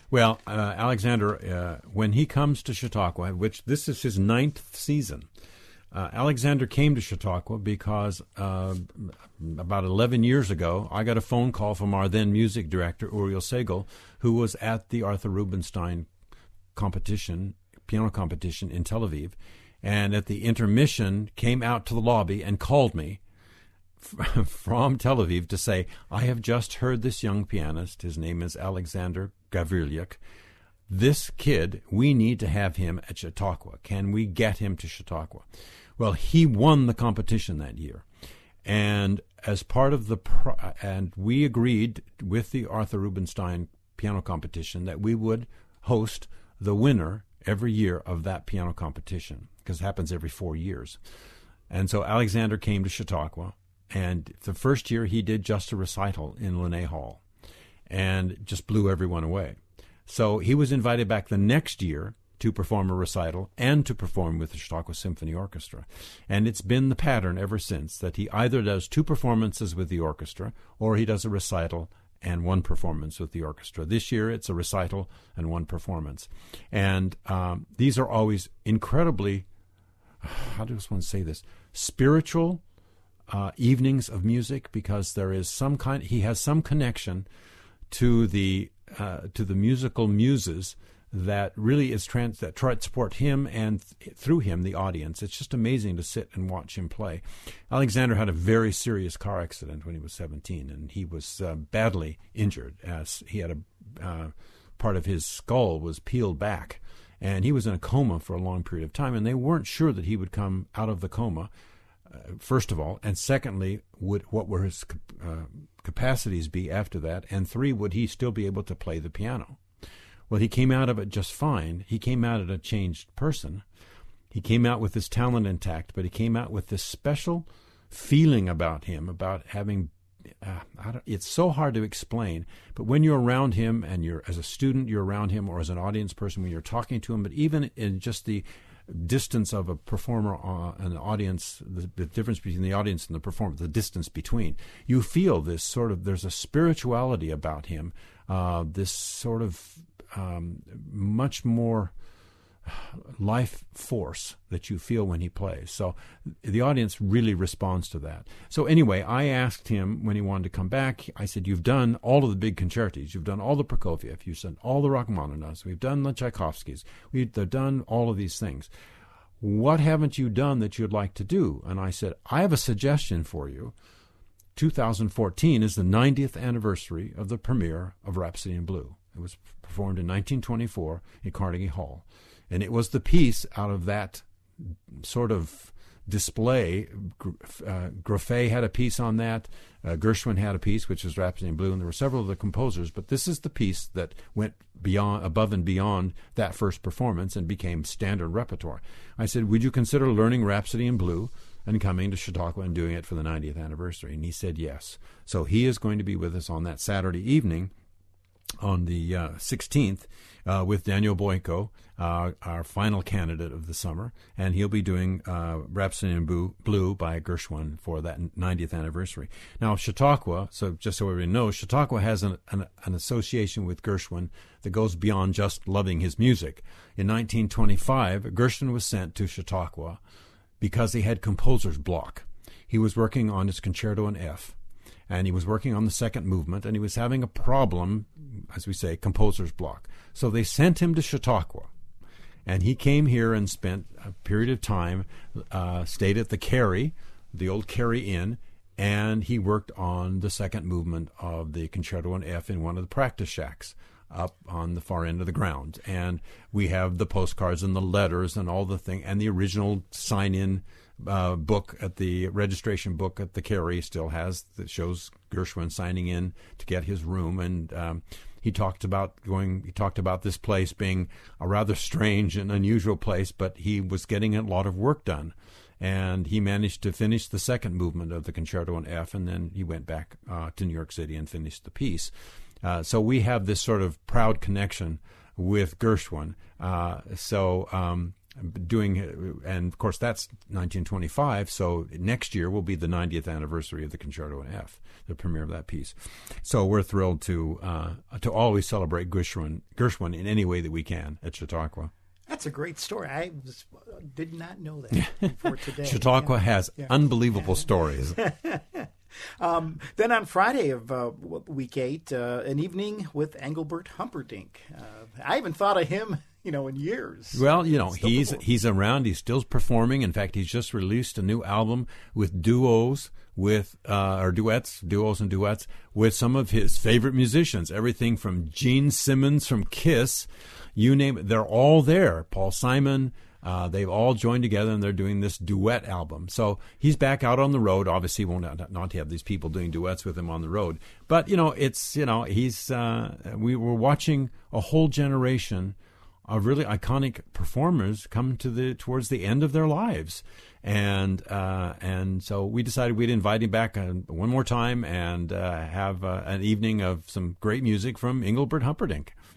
Well, Alexander, when he comes to Chautauqua, which this is his 9th season, Alexander came to Chautauqua because about 11 years ago, I got a phone call from our then music director, Uriel Segal, who was at the Arthur Rubinstein piano competition in Tel Aviv, and at the intermission came out to the lobby and called me from Tel Aviv to say, I have just heard this young pianist, his name is Alexander Gavrilyuk. This kid, we need to have him at Chautauqua. Can we get him to Chautauqua? Well, he won the competition that year. And as part of and we agreed with the Arthur Rubinstein piano competition that we would host the winner every year of that piano competition, because it happens every 4 years. And so Alexander came to Chautauqua, and the first year he did just a recital in Linné Hall and just blew everyone away. So he was invited back the next year to perform a recital and to perform with the Chautauqua Symphony Orchestra. And it's been the pattern ever since that he either does 2 performances with the orchestra or he does a recital and 1 performance with the orchestra. This year it's a recital and 1 performance. And these are always incredibly, how does one say this, spiritual evenings of music, because there is he has some connection to the musical muses that really that try to support him and through him the audience. It's just amazing to sit and watch him play. Alexander had a very serious car accident when he was 17, and he was badly injured, as he had a part of his skull was peeled back, and he was in a coma for a long period of time, and they weren't sure that he would come out of the coma, first of all, and secondly, what were his capacities be after that, and 3, would he still be able to play the piano? Well, he came out of it just fine. He came out as a changed person. He came out with his talent intact, but he came out with this special feeling about him, about having, it's so hard to explain, but when you're around him, and you're, as a student, you're around him, or as an audience person, when you're talking to him, but even in just the distance of a performer and an audience, the difference between the audience and the performer, the distance between, you feel this sort of, there's a spirituality about him, this sort of much more life force that you feel when he plays. So the audience really responds to that. So anyway, I asked him when he wanted to come back, I said, you've done all of the big concertis, you've done all the Prokofiev, you've done all the Rachmaninoffs, we've done the Tchaikovskys, we've done all of these things. What haven't you done that you'd like to do? And I said, I have a suggestion for you. 2014 is the 90th anniversary of the premiere of Rhapsody in Blue. It was performed in 1924 in Carnegie Hall. And it was the piece out of that sort of display. Greffet had a piece on that. Gershwin had a piece, which was Rhapsody in Blue, and there were several other composers. But this is the piece that went above and beyond that first performance and became standard repertoire. I said, would you consider learning Rhapsody in Blue and coming to Chautauqua and doing it for the 90th anniversary? And he said yes. So he is going to be with us on that Saturday evening, on the 16th, with Daniel Boyko, our final candidate of the summer, and he'll be doing Rhapsody in Blue by Gershwin for that 90th anniversary. Now, Chautauqua, so just so everybody knows, Chautauqua has an association with Gershwin that goes beyond just loving his music. In 1925, Gershwin was sent to Chautauqua because he had composer's block. He was working on his Concerto in F, and he was working on the second movement, and he was having a problem, as we say, composer's block. So they sent him to Chautauqua, and he came here and spent a period of time, stayed at the Carey, the old Carey Inn, and he worked on the second movement of the Concerto in F in one of the practice shacks up on the far end of the ground. And we have the postcards and the letters and all the thing, and the original sign-in book at the registration book at the Carey still has, that shows Gershwin signing in to get his room. And he talked about this place being a rather strange and unusual place, but he was getting a lot of work done. And he managed to finish the second movement of the Concerto in F, and then he went back to New York City and finished the piece. So we have this sort of proud connection with Gershwin. doing, and of course that's 1925. So next year will be the 90th anniversary of the Concerto in F, the premiere of that piece. So we're thrilled to always celebrate Gershwin in any way that we can at Chautauqua. That's a great story. Did not know that before today. Chautauqua has unbelievable stories. Then on Friday of week 8, an evening with Engelbert Humperdinck. I haven't thought of him, in years. Well, he's around. He's still performing. In fact, he's just released a new album with duos or duets with some of his favorite musicians. Everything from Gene Simmons from Kiss, you name it, they're all there. Paul Simon. They've all joined together and they're doing this duet album. So he's back out on the road. Obviously, won't not have these people doing duets with him on the road. But we were watching a whole generation of really iconic performers come towards the end of their lives, and so we decided we'd invite him back one more time and have an evening of some great music from Engelbert Humperdinck.